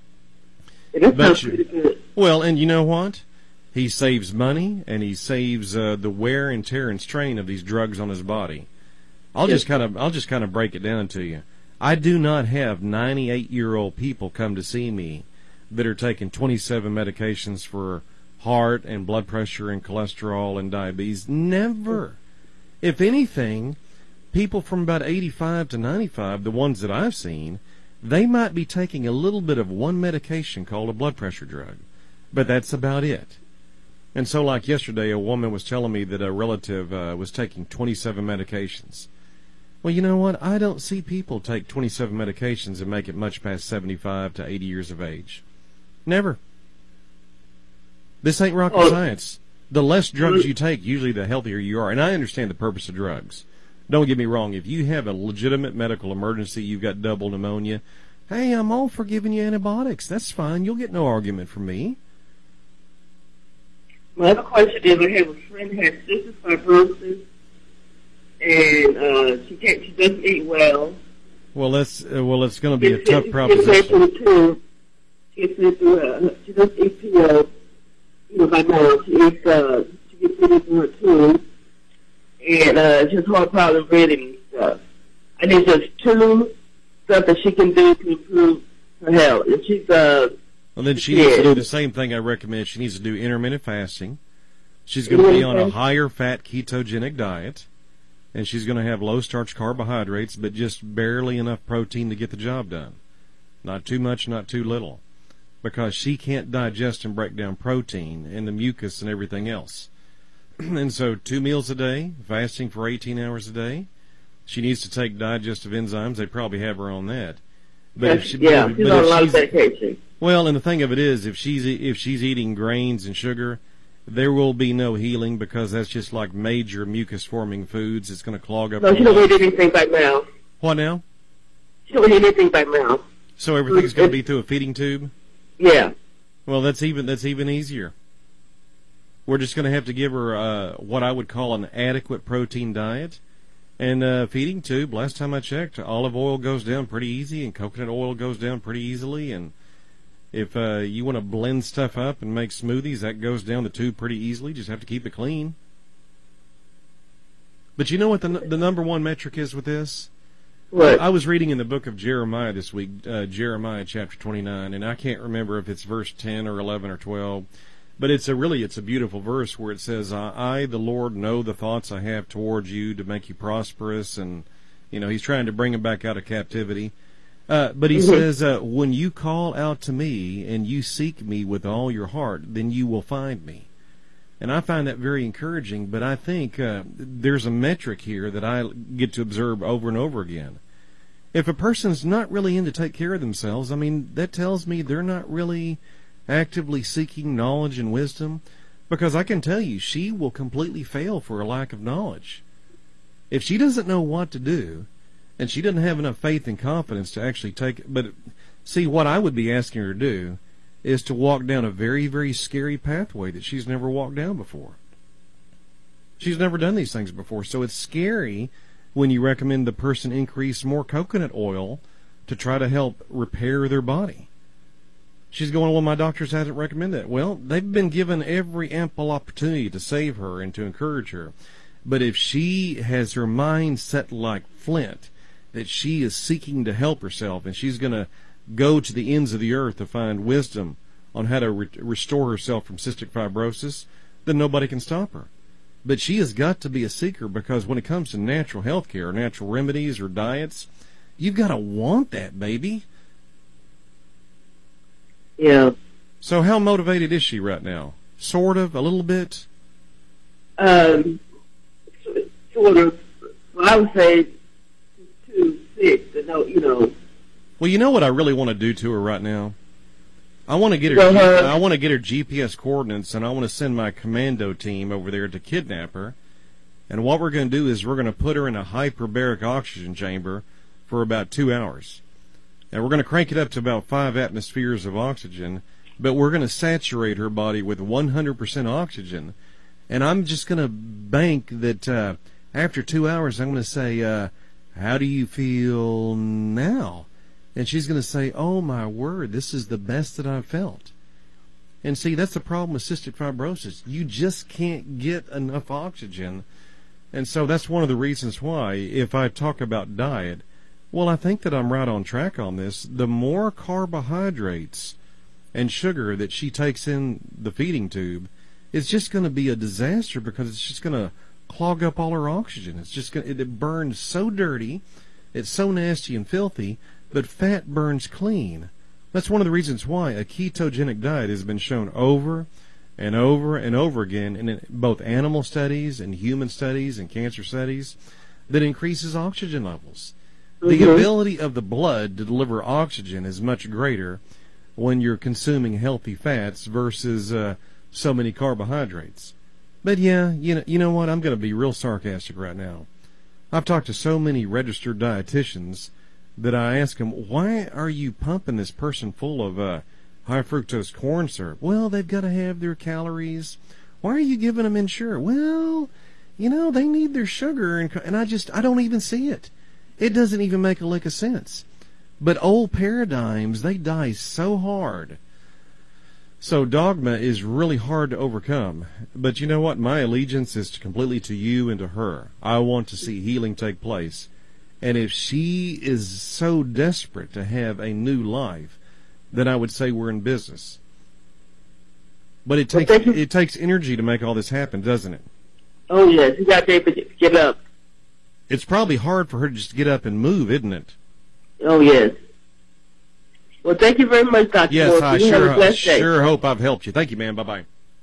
It is But pretty you, good. well, and you know what? He saves money, and he saves uh, the wear and tear and strain of these drugs on his body. I'll Yes. just kind of, I'll just kind of break it down to you. I do not have ninety-eight-year-old people come to see me that are taking twenty-seven medications for heart and blood pressure and cholesterol and diabetes. Never. If anything, people from about eighty-five to ninety-five, the ones that I've seen, they might be taking a little bit of one medication called a blood pressure drug, but that's about it. And so, like yesterday, a woman was telling me that a relative uh, was taking twenty-seven medications. Well, you know what? I don't see people take twenty-seven medications and make it much past seventy-five to eighty years of age. Never. This ain't rocket Oh. science. The less drugs you take, usually the healthier you are. And I understand the purpose of drugs. Don't get me wrong. If you have a legitimate medical emergency, you've got double pneumonia, hey, I'm all for giving you antibiotics. That's fine. You'll get no argument from me. My other question is, I have a friend who has cystic fibrosis, and uh, she can't, she doesn't eat well. Well, that's uh, well, it's going to be a She- tough she- proposition. She gets she gets into uh, she doesn't eat pills, you know, by now. She eats, uh, she gets into her tube, and uh, it's just hard problem breathing and stuff. And there's just two stuff that she can do to improve her health. And she's, uh, Well, then she needs to Yeah. do the same thing I recommend. She needs to do intermittent fasting. She's going to be on a higher fat ketogenic diet, and she's going to have low starch carbohydrates, but just barely enough protein to get the job done. Not too much, not too little, because she can't digest and break down protein and the mucus and everything else. And so two meals a day, fasting for eighteen hours a day. She needs to take digestive enzymes. They probably have her on that. But if she, yeah, but she's if on a lot of she's- medication. Well, and the thing of it is, if she's if she's eating grains and sugar, there will be no healing because that's just like major mucus-forming foods. It's going to clog up. No, she don't eat anything by mouth. What now? She don't eat anything by mouth. So everything's going to be through a feeding tube? Yeah. Well, that's even that's even easier. We're just going to have to give her uh, what I would call an adequate protein diet. And uh, feeding tube, last time I checked, olive oil goes down pretty easy and coconut oil goes down pretty easily. And if uh, you want to blend stuff up and make smoothies, that goes down the tube pretty easily. Just have to keep it clean. But you know what the the number one metric is with this? What? I was reading in the book of Jeremiah this week, uh, Jeremiah chapter twenty-nine, and I can't remember if it's verse ten or eleven or twelve, but it's a really, it's a beautiful verse where it says, I, the Lord, know the thoughts I have towards you to make you prosperous, and, you know, he's trying to bring them back out of captivity. Uh, but he mm-hmm. says, uh, when you call out to me and you seek me with all your heart, then you will find me. And I find that very encouraging, but I think uh, there's a metric here that I get to observe over and over again. If a person's not really in to take care of themselves, I mean, that tells me they're not really actively seeking knowledge and wisdom, because I can tell you, she will completely fail for a lack of knowledge. If she doesn't know what to do, and she doesn't have enough faith and confidence to actually take it, but see, what I would be asking her to do is to walk down a very, very scary pathway that she's never walked down before. She's never done these things before, so it's scary when you recommend the person increase more coconut oil to try to help repair their body. She's going, well, my doctors hasn't recommended that. Well, they've been given every ample opportunity to save her and to encourage her. But if she has her mind set like flint, that she is seeking to help herself, and she's going to go to the ends of the earth to find wisdom on how to re- restore herself from cystic fibrosis, then nobody can stop her. But she has got to be a seeker, because when it comes to natural health care, natural remedies or diets, you've got to want that, baby. Yeah. So how motivated is she right now? Sort of, a little bit? Um, sort of. Well, I would say too sick to know, you know. Well, you know what I really want to do to her right now? I want to get her. Uh-huh. I want to get her G P S coordinates, and I want to send my commando team over there to kidnap her. And what we're going to do is we're going to put her in a hyperbaric oxygen chamber for about two hours, and we're going to crank it up to about five atmospheres of oxygen. But we're going to saturate her body with one hundred percent oxygen, and I'm just going to bank that uh, after two hours, I'm going to say, uh, "How do you feel now?" And she's going to say, oh, my word, this is the best that I've felt. And see, that's the problem with cystic fibrosis. You just can't get enough oxygen. And so that's one of the reasons why, if I talk about diet, well, I think that I'm right on track on this. The more carbohydrates and sugar that she takes in the feeding tube, it's just going to be a disaster, because it's just going to clog up all her oxygen. It's just going to, it burns so dirty, it's so nasty and filthy, but fat burns clean. That's one of the reasons why a ketogenic diet has been shown over and over and over again in both animal studies and human studies and cancer studies, that increases oxygen levels. Mm-hmm. The ability of the blood to deliver oxygen is much greater when you're consuming healthy fats versus uh, so many carbohydrates. But yeah, you know, you know what? I'm going to be real sarcastic right now. I've talked to so many registered dietitians that I ask them, why are you pumping this person full of uh, high fructose corn syrup? Well, they've got to have their calories. Why are you giving them Ensure? Well, you know, they need their sugar, and, and I just, I don't even see it. It doesn't even make a lick of sense. But old paradigms, they die so hard. So dogma is really hard to overcome. But you know what? My allegiance is completely to you and to her. I want to see healing take place. And if she is so desperate to have a new life, then I would say we're in business. But it takes well, it takes energy to make all this happen, doesn't it? Oh, yes. You got to be able to get up. It's probably hard for her to just get up and move, isn't it? Oh, yes. Well, thank you very much, Doctor Yes, Morrison. I you sure, have a blessed day. sure hope I've helped you. Thank you, man. Bye-bye.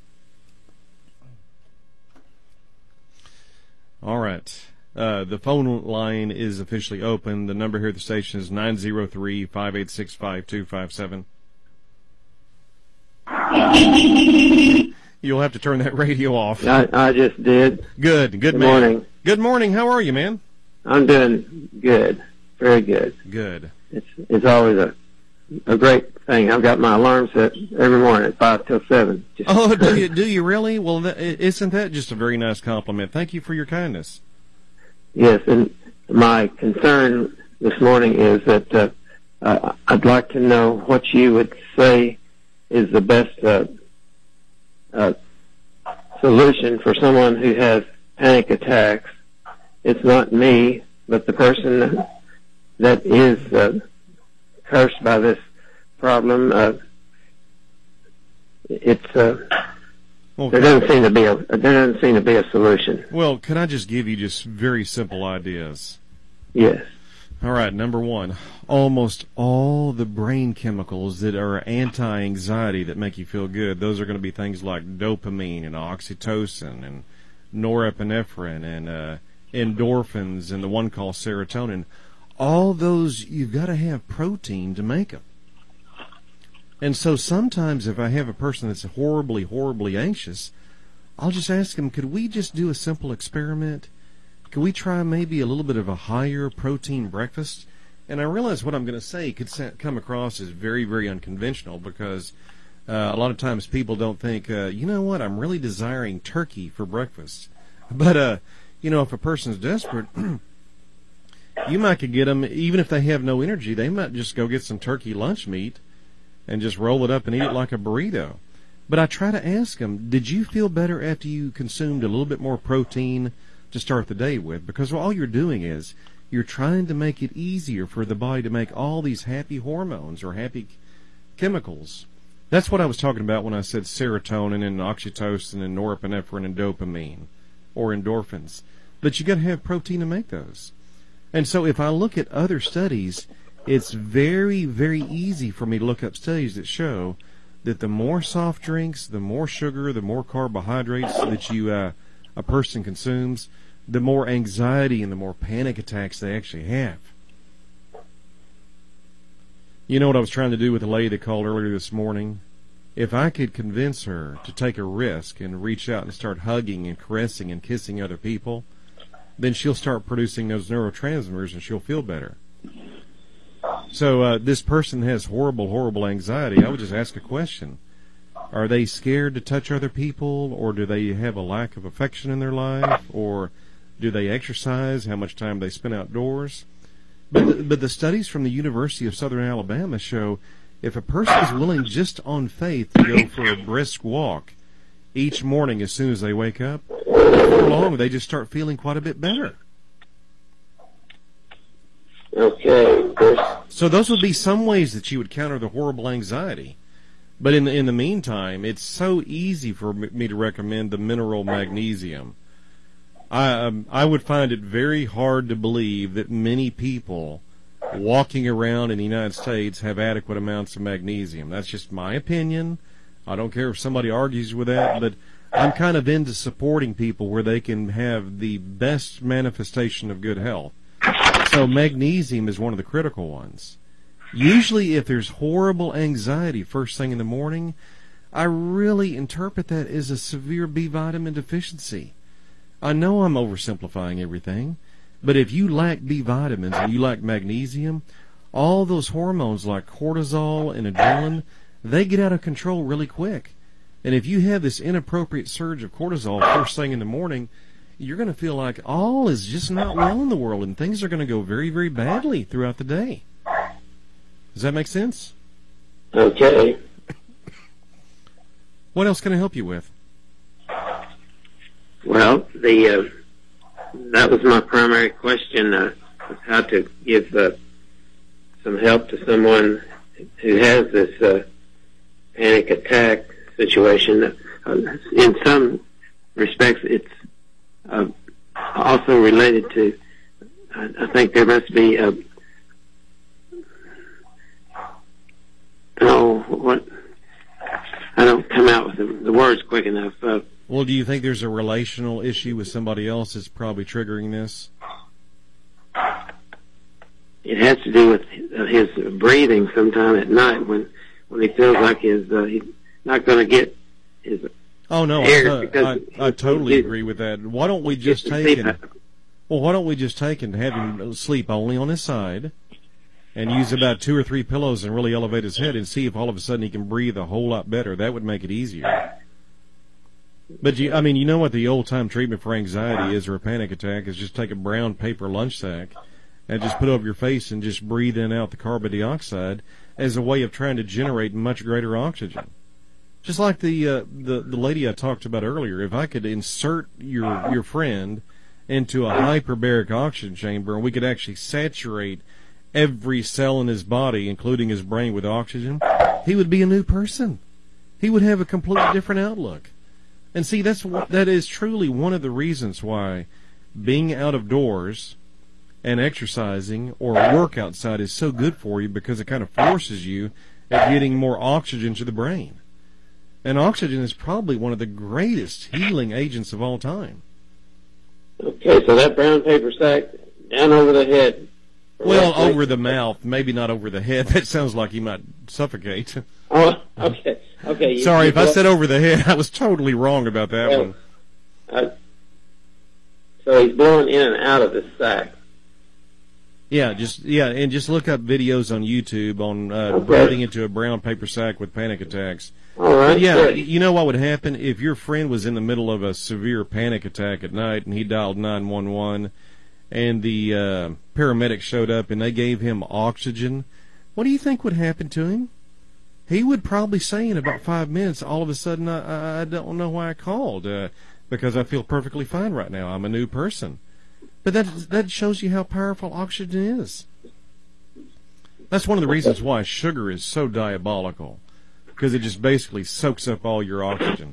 All right. Uh, the phone line is officially open. The number here at the station is nine zero three, five eight six, five two five seven. You You'll have to turn that radio off. I, I just did. Good, good, Good man. morning. Good morning. How are you, man? I'm doing good, very good. Good. It's it's always a a great thing. I've got my alarm set every morning at five till seven. Just Oh, do you do you really? Well, that, isn't that just a very nice compliment? Thank you for your kindness. Yes, and my concern this morning is that uh, uh, I'd like to know what you would say is the best uh, uh, solution for someone who has panic attacks. It's not me, but the person that is uh, cursed by this problem. Uh, it's uh, Well, there doesn't seem to be a there doesn't seem to be a solution. well, can I just give you just very simple ideas? Yes. All right, number one, almost all the brain chemicals that are anti-anxiety that make you feel good, those are going to be things like dopamine and oxytocin and norepinephrine and uh, endorphins and the one called serotonin. All those, you've got to have protein to make them. And so sometimes if I have a person that's horribly, horribly anxious, I'll just ask them, could we just do a simple experiment? Could we try maybe a little bit of a higher protein breakfast? And I realize what I'm going to say could come across as very, very unconventional because uh, a lot of times people don't think, uh, you know what, I'm really desiring turkey for breakfast. But, uh, you know, if a person's desperate, you might could get them, even if they have no energy, they might just go get some turkey lunch meat and just roll it up and eat it like a burrito. But I try to ask them, did you feel better after you consumed a little bit more protein to start the day with? Because all you're doing is you're trying to make it easier for the body to make all these happy hormones or happy chemicals. That's what I was talking about when I said serotonin and oxytocin and norepinephrine and dopamine or endorphins. But you got to have protein to make those. And so if I look at other studies, it's very, very easy for me to look up studies that show that the more soft drinks, the more sugar, the more carbohydrates that you uh, a person consumes, the more anxiety and the more panic attacks they actually have. You know what I was trying to do with a lady that called earlier this morning? If I could convince her to take a risk and reach out and start hugging and caressing and kissing other people, then she'll start producing those neurotransmitters and she'll feel better. So uh, this person has horrible, horrible anxiety. I would just ask a question. Are they scared to touch other people, or do they have a lack of affection in their life, or do they exercise, how much time they spend outdoors? But the, but the studies from the University of Southern Alabama show if a person is willing just on faith to go for a brisk walk each morning as soon as they wake up, before long they just start feeling quite a bit better. Okay. So those would be some ways that you would counter the horrible anxiety. But in the, in the meantime, it's so easy for me to recommend the mineral magnesium. I um, I would find it very hard to believe that many people walking around in the United States have adequate amounts of magnesium. That's just my opinion. I don't care if somebody argues with that, but I'm kind of into supporting people where they can have the best manifestation of good health. So magnesium is one of the critical ones. Usually if there's horrible anxiety first thing in the morning, I really interpret that as a severe B vitamin deficiency. I know I'm oversimplifying everything, but if you lack B vitamins and you lack magnesium, all those hormones like cortisol and adrenaline, they get out of control really quick. And if you have this inappropriate surge of cortisol first thing in the morning, you're going to feel like all is just not well in the world, and things are going to go very, very badly throughout the day. Does that make sense? Okay. What else can I help you with? Well, the uh, that was my primary question, uh, was how to give uh, some help to someone who has this uh, panic attack situation. Uh, in some respects, it's uh, also related to, I, I think there must be a, oh, what, I don't come out with the, the words quick enough. Uh, Well, do you think there's a relational issue with somebody else that's probably triggering this? It has to do with his breathing sometime at night when when he feels like his uh, he's not going to get his Oh no, air I, because I, I totally it, agree with that. Why don't we just take and, well, why don't we just take and have him sleep only on his side, and use about two or three pillows and really elevate his head and see if all of a sudden he can breathe a whole lot better. That would make it easier. But you, I mean, you know what the old-time treatment for anxiety is or a panic attack is just take a brown paper lunch sack and just put it over your face and just breathe in and out the carbon dioxide as a way of trying to generate much greater oxygen. Just like the uh, the the lady I talked about earlier, if I could insert your your friend into a hyperbaric oxygen chamber and we could actually saturate every cell in his body, including his brain, with oxygen, he would be a new person. He would have a completely different outlook. And see, that's what, that is truly one of the reasons why being out of doors and exercising or work outside is so good for you, because it kind of forces you at getting more oxygen to the brain. And oxygen is probably one of the greatest healing agents of all time. Okay, so that brown paper sack down over the head. Well, over the mouth, maybe not over the head. That sounds like he might suffocate. Oh, okay. Okay. You, Sorry, you if I said over the head, I was totally wrong about that well, one. Uh, so he's blowing in and out of this sack. Yeah, just yeah, and just look up videos on YouTube on uh, okay. breathing into a brown paper sack with panic attacks. All right. But yeah, good. You know what would happen if your friend was in the middle of a severe panic attack at night and he dialed nine one one and the uh, paramedics showed up and they gave him oxygen? What do you think would happen to him? He would probably say in about five minutes, all of a sudden, I, I don't know why I called, uh, because I feel perfectly fine right now. I'm a new person. But that that shows you how powerful oxygen is. That's one of the reasons why sugar is so diabolical, because it just basically soaks up all your oxygen.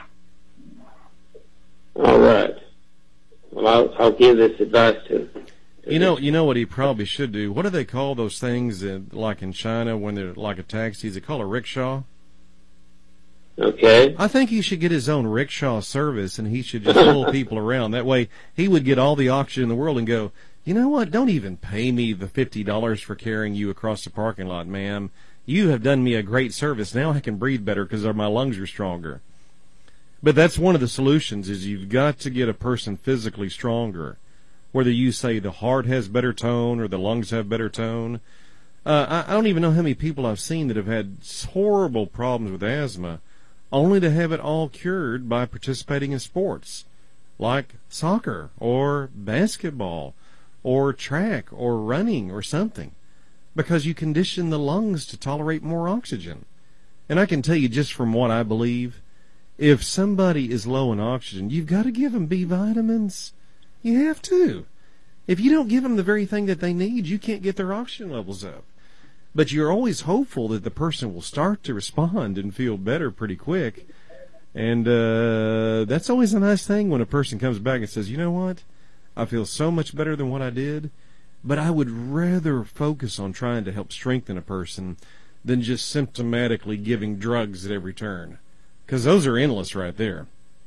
All right. Well, I'll, I'll give this advice to. to You know, you know what he probably should do. What do they call those things that, like in China, when they're like a taxi? Is it called a rickshaw? Okay. I think he should get his own rickshaw service, and he should just pull people around. That way, he would get all the oxygen in the world and go, you know what? Don't even pay me the fifty dollars for carrying you across the parking lot, ma'am. You have done me a great service. Now I can breathe better because my lungs are stronger. But that's one of the solutions, is you've got to get a person physically stronger. Whether you say the heart has better tone or the lungs have better tone. Uh, I, I don't even know how many people I've seen that have had horrible problems with asthma, only to have it all cured by participating in sports, like soccer or basketball or track or running or something, because you condition the lungs to tolerate more oxygen. And I can tell you just from what I believe, if somebody is low in oxygen, you've got to give them B vitamins. You have to. If you don't give them the very thing that they need, you can't get their oxygen levels up. But you're always hopeful that the person will start to respond and feel better pretty quick. And uh, that's always a nice thing when a person comes back and says, you know what, I feel so much better than what I did, but I would rather focus on trying to help strengthen a person than just symptomatically giving drugs at every turn. Because those are endless right there.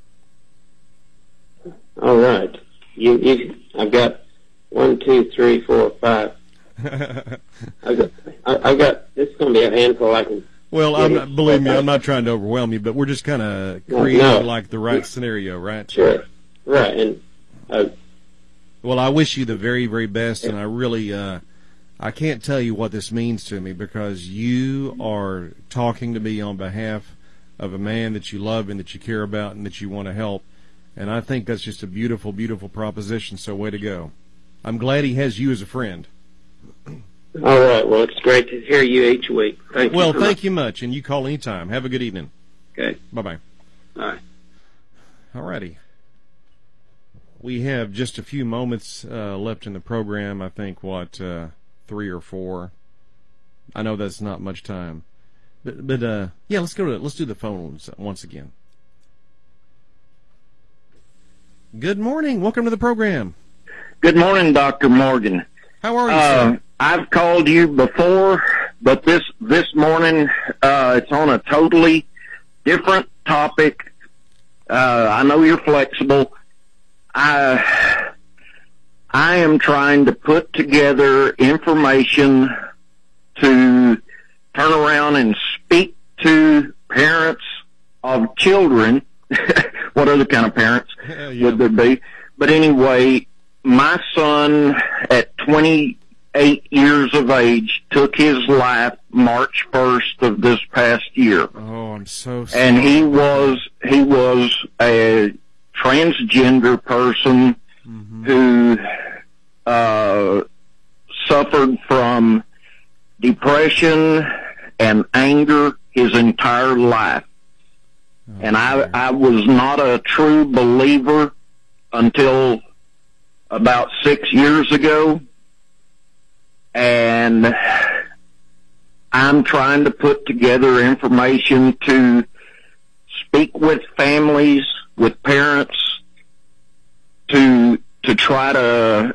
All right. You, you, I've got one, two, three, four, five. I've got, I, I've got, this is going to be a handful I can. Well, I'm not, believe me, I'm not trying to overwhelm you, but we're just kind of creating no. like the right scenario, right? Sure. Right. And, uh, well, I wish you the very, very best, and I really, uh, I can't tell you what this means to me, because you are talking to me on behalf of a man that you love and that you care about and that you want to help. And I think that's just a beautiful, beautiful proposition, so way to go. I'm glad he has you as a friend. All right. Well, it's great to hear you each week. Thank well, you. Well, thank you much, and you call anytime. Have a good evening. Okay. Bye-bye. Bye. All righty. We have just a few moments uh, left in the program. I think, what, uh, three or four. I know that's not much time. But, but uh, yeah, let's go to let's do the phones once again. Good morning. Welcome to the program. Good morning, Doctor Morgan. How are you, uh, sir? I've called you before, but this this morning uh, it's on a totally different topic. Uh, I know you're flexible. I I am trying to put together information to turn around and speak to parents of children what other kind of parents Yeah, yeah. would there be? But anyway, my son at twenty-eight years of age took his life March first of this past year. Oh, I'm so sorry. And he was, he was a transgender person Mm-hmm. who, uh, suffered from depression and anger his entire life. Oh, And I, dear. I was not a true believer until about six years ago. And I'm trying to put together information to speak with families, with parents, to, to try to,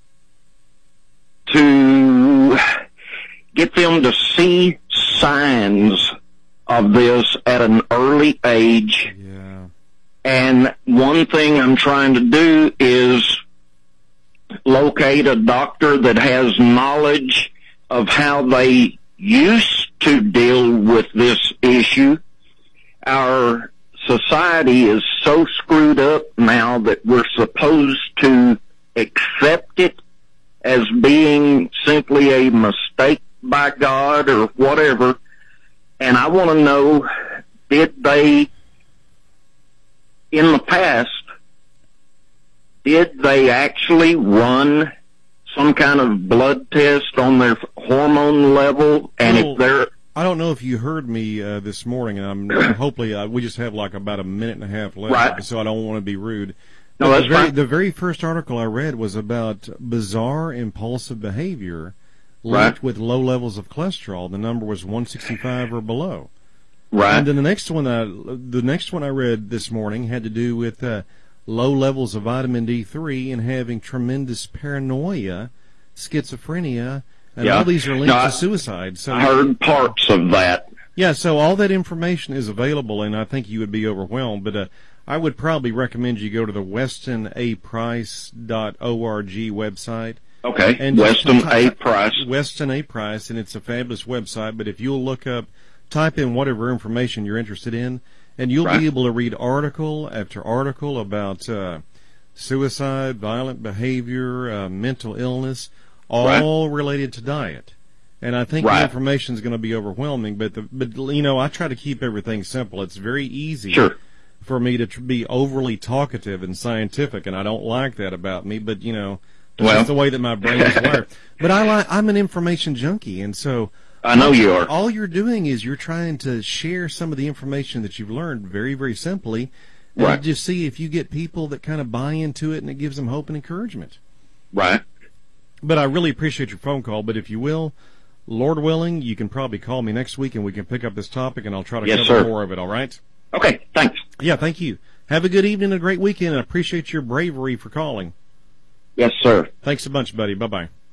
to get them to see signs of this at an early age. Yeah. And one thing I'm trying to do is locate a doctor that has knowledge of how they used to deal with this issue. Our society is so screwed up now that we're supposed to accept it as being simply a mistake by God or whatever. And I want to know, did they, in the past, did they actually run some kind of blood test on their hormone level? And Well, if they're, I don't know if you heard me uh, this morning. I'm hopefully uh, we just have like about a minute and a half left, Right. so I don't want to be rude. No, But that's the very, fine. the very first article I read was about bizarre impulsive behavior Right. linked with low levels of cholesterol. The number was one sixty-five or below. right, And then the next one, I, the next one I read this morning had to do with uh, low levels of vitamin D three and having tremendous paranoia, schizophrenia, and Yeah. all these are linked No, I- to suicide. So I heard parts of that. yeah, so all that information is available, and I think you would be overwhelmed. But uh, I would probably recommend you go to the weston a price dot org website. Okay, And Weston just A. type- Price. Weston A. Price, and it's a fabulous website. But if you'll look up, type in whatever information you're interested in, and you'll Right. be able to read article after article about uh, suicide, violent behavior, uh, mental illness, all related to diet. And I think Right. the information is going to be overwhelming. But the, but you know, I try to keep everything simple. It's very easy Sure. for me to tr- be overly talkative and scientific, and I don't like that about me. But you know, that's Well. just the way that my brain is wired. But I like I'm an information junkie, and so I know you are. all you're doing is you're trying to share some of the information that you've learned very, very simply, and Right. just see if you get people that kind of buy into it, and it gives them hope and encouragement. Right. But I really appreciate your phone call. But if you will, Lord willing, you can probably call me next week, and we can pick up this topic, and I'll try to Yes, cover sir. more of it. All right? Okay, thanks. Yeah, thank you. Have a good evening and a great weekend. I appreciate your bravery for calling. Yes, sir. Thanks a bunch, buddy. Bye-bye.